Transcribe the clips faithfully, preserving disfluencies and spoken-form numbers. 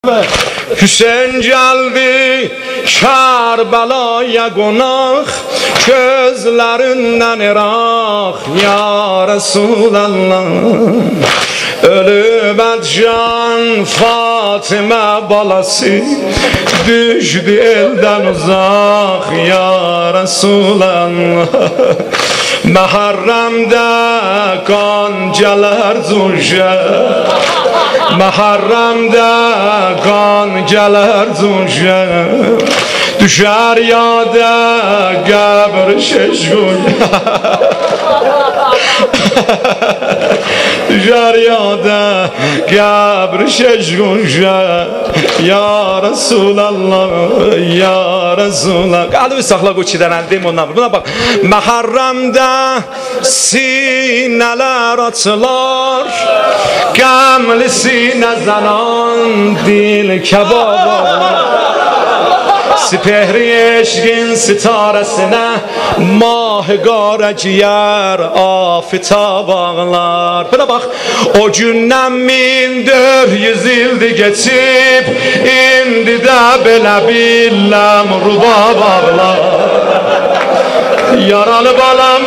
Hüseyin geldi Kerbela'ya konak, gözlerinden Irak ya Resulallah. Ölüp can Fatıma balası, düştü elden uzak ya Resulallah. Muharrem'de qancalar cunşa, Muharrem'de qancalar cunşa, düşer yada qəbr şeşgun. Düşer yada qəbr şeşgunşa ya Resulallah, ya Resulallah. Qalbi saxla bu çidən deyim ondan. Buna bak. Muharrem'de sineler açılar, qəmli sinə zanan dil kebab. Sipehri eşkin sitaresine mahgara ciğer afitab ağlar. Buna bak, o günden bin dört yüz yıldı geçip, indi de belə billem rubab ağlar. Yaralı balam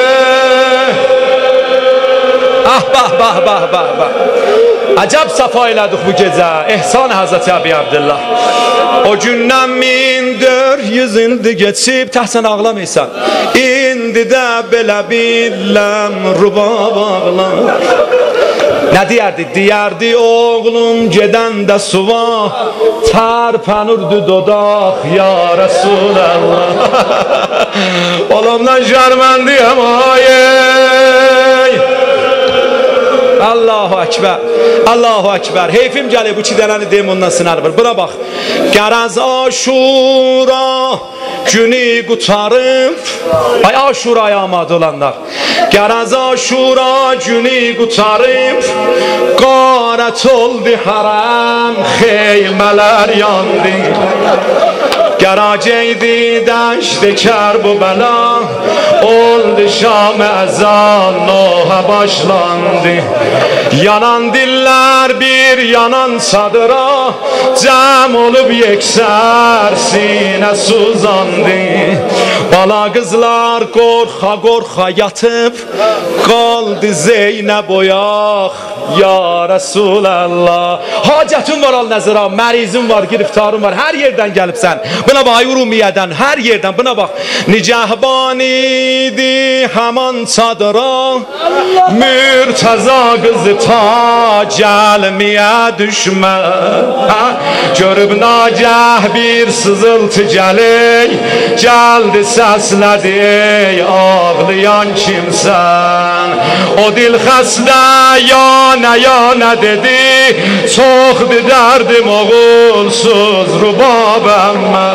ah bah bah bah bah bah. Acab safa elədik bu gecə, ehsan Hazreti Abi Abdullah. O gündən min dört yüz ildi geçib, təhsən ağlamaysan, indi də belə billəm rubab ağlar. Nə deyərdi? Deyərdi oğlum gedəndə suva, tərpənirdi dodaq ya Resulallah. Oğlumdan şərməndiyəm ayey. Allahu Ekber, Allahu Ekber. Heyfim gəlir bu çidənəni deyim ondan sınarır. Buna bax. Qəraz Aşura günü qutarıb, ay Aşuraya amad olanlar. Qəraz Aşura günü qutarıb, qarət oldu haram, xeymələr yandı. Geraceydi deşti Kerbela, oldu Şam ezan noha başlandı. Yanan diller bir yanan sadıra, cem olup yekser sine suzandı. Bala kızlar korka korka yatıp, kaldı Zeynep oyaq ya Resulallah. Hacətin var al-nəzira, mərizin var, giriftarın var, her yerden gelipsən. Buna bak, Urumiyədən, her yerden buna bak. Nicahban idi haman çadıra, Mürtəza kızı ta gelmeye düşme. Görüb nagah bir sızıltı gəley, geldi səslədi ey ağlayan kimsən. O dil xəstə yana yana dedi, çoxdu dərdim oğulsuz rubabəm mən.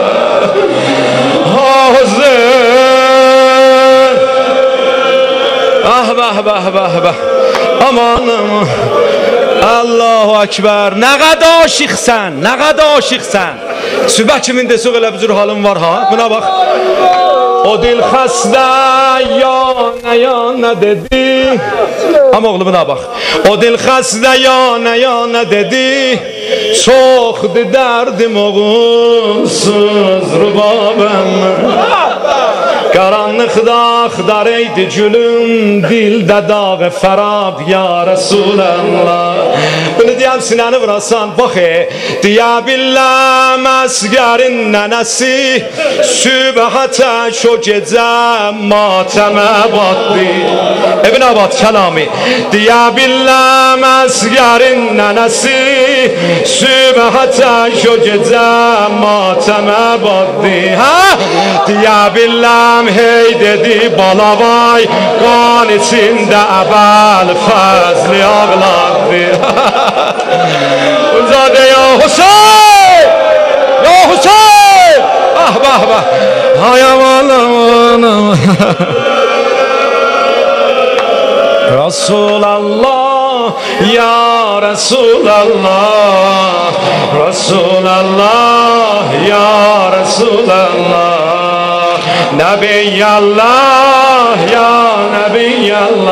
Ah bah bah bah bah. Aman aman. Allahu Ekber. Nə qədər aşıqsən, nə qədər aşıqsən. Sübh kimin desə elə bir halın var ha. Buna bax. O dil xəstə yana yana dedi. Amma oğlum buna bax. O dil xəstə yana yana dedi, çoxdu dərdim oğulsuz rubabəm. Qaranlıqda axdar eydi gülüm, dildə dağı fərab ya Resulallah. Bunu deyəm sinəni vurasan, bax e, deyə billəm əsgərin nənəsi, sübhətə şo gecə matəmə batdı. Ebn Abad kəlami. Deyə billəm əsgərin nənəsi, sübhətə şo gecə matəmə batdı. Deyə billəm hey dedi balavay, qan içində əbəl fəzli ağlardı. Uzadə ya Hüseyin, ya Hüseyin. Ah bah bah. Ay aman aman aman. Resulallah, ya Resulallah, Resulallah, ya Resulallah. Nebiyallah ya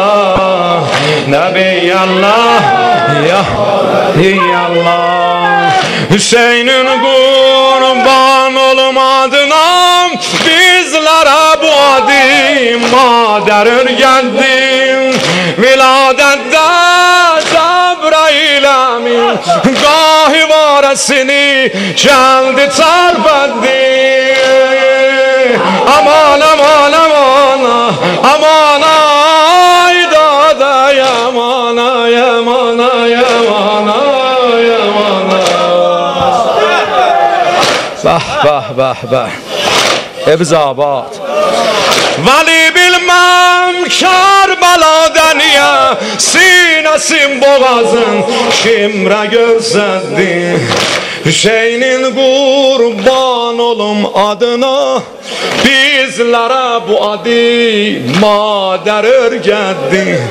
Nebiyallah, Nebiyallah ya Nebiyallah. Hüseyin'in kurban olmadına bizlere bu adi mader geldi. Viladette Cebrail emin gahi varesini geldi terbetti. Aman aman aman aman ay dada yaman ay yaman ay yaman ay yaman. Bah bah bah bah. Ebzabad. Vali bilmem Kerbela'da niye sinesin boğazın kimre görsetti. Hüseyin'in kurban olum adına bizlere bu adi mader örgetti.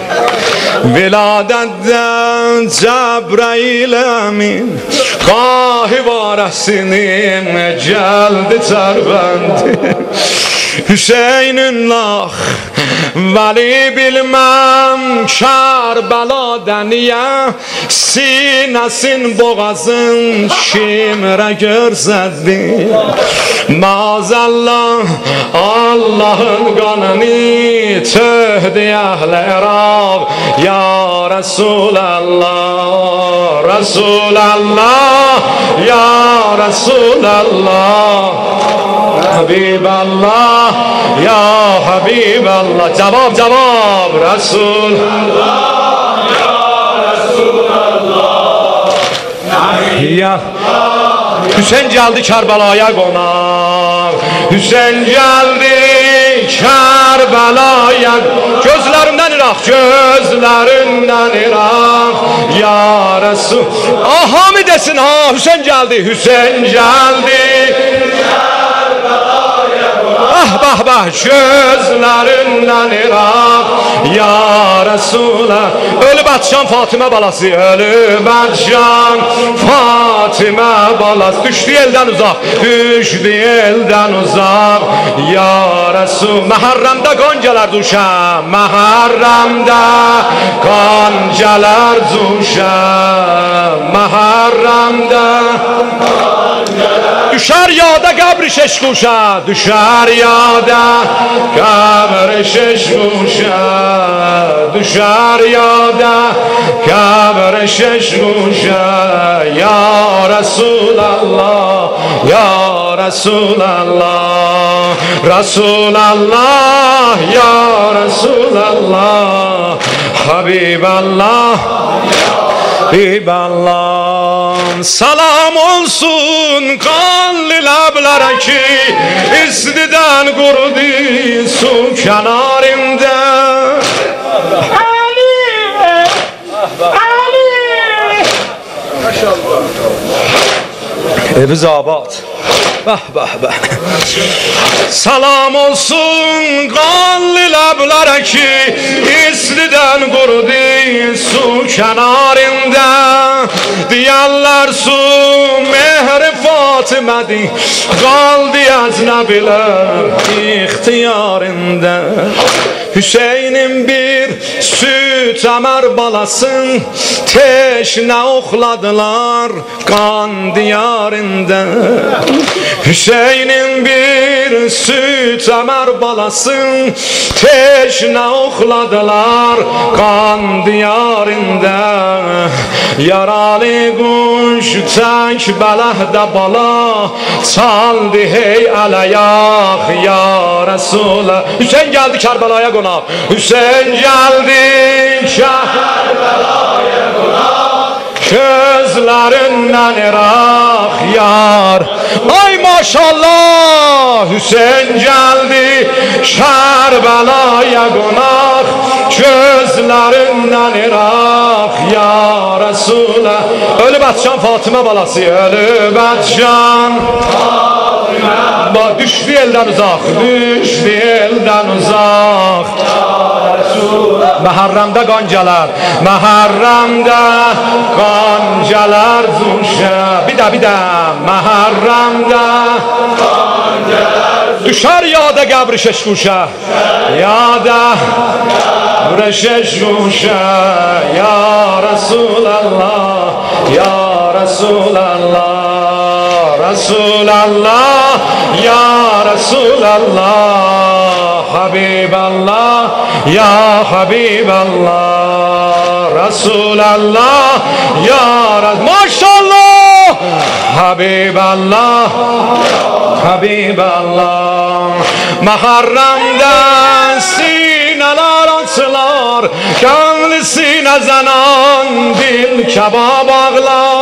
Viladetten Cebrail emin gahi varesinin geldi terbendi. Hüseyin'in lah vali bilmem Kerbela'da niye sinesin boğazın kimre görsetti. Maazallah Allah'ın kanını töhdü ehl-i Irak ya Resulallah, Resulallah ya Resulallah, Habiballah ya Habiballah. Cevap cevap Resulallah ya Resulallah ya. Hüseyin geldi Kerbela'ya konak. Hüseyin geldi Kerbela'ya. Gözlerinden Irak, gözlerinden Irak ya Resul. Aha mı desin ha? Hüseyin geldi, Hüseyin geldi ah bah bah gözlerinden Irak ya Resulallah. Ölü Batşan Fatime balası, ölü Batşan Fatime balası. Düştü elden uzak, düştü elden uzak ya Resul. Muharremde goncalar düşer, Muharremde goncalar düşer, Muharremde düşer yada kabri şeş kuşa, düşer yada kabri şeş kuşa, düşer yada kabri şeş kuşa ya Resulallah ya Resulallah, Resulallah ya Resulallah, Habiballah Habiballah. Salam olsun kanlı lablere ki istiden kurudu su kenarında. Ali Ali maşallah. Ebzabad. Bah bah bah. Salam olsun kanlı lablere ki istiden kurudu su kenarında. Diyarlar su mehri Fatime'di kaldı ecnebiler ihtiyarında. Hüseyin'in bir süt emer balasın teşne okladılar kan diyarında. Hüseyin'in bir süt emer balasın teşne okladılar kan diyarında. Yaralı kuş tek belehde bala çaldı hey alayak ya Resulallah. Hüseyin geldi Kerbela'ya konak. Hüseyin geldi Kerbela'ya konak. Gözlerinden Irak yar. Ay maşallah Hüseyin geldi Kerbela'ya konak. Gözlerinden Irak ya Resulallah. Ölü Batşan Fatime balası, ölü Batşan Fatime. Düştü elden uzak, düştü elden uzak. Muharremde goncalar, Muharremde goncalar düşer. Bir daha bir daha Muharremde goncalar düşer yada kabri şeş kuşa, yada kabri şeş kuşa ya Resulallah ya Resulallah. رسول الله یا رسول الله حبیب الله یا حبیب الله رسول الله یا رسول ماشاءالله حبیب الله حبیب الله محرمden sineler açılar, gönlü sine zanan dil kebab ağlar.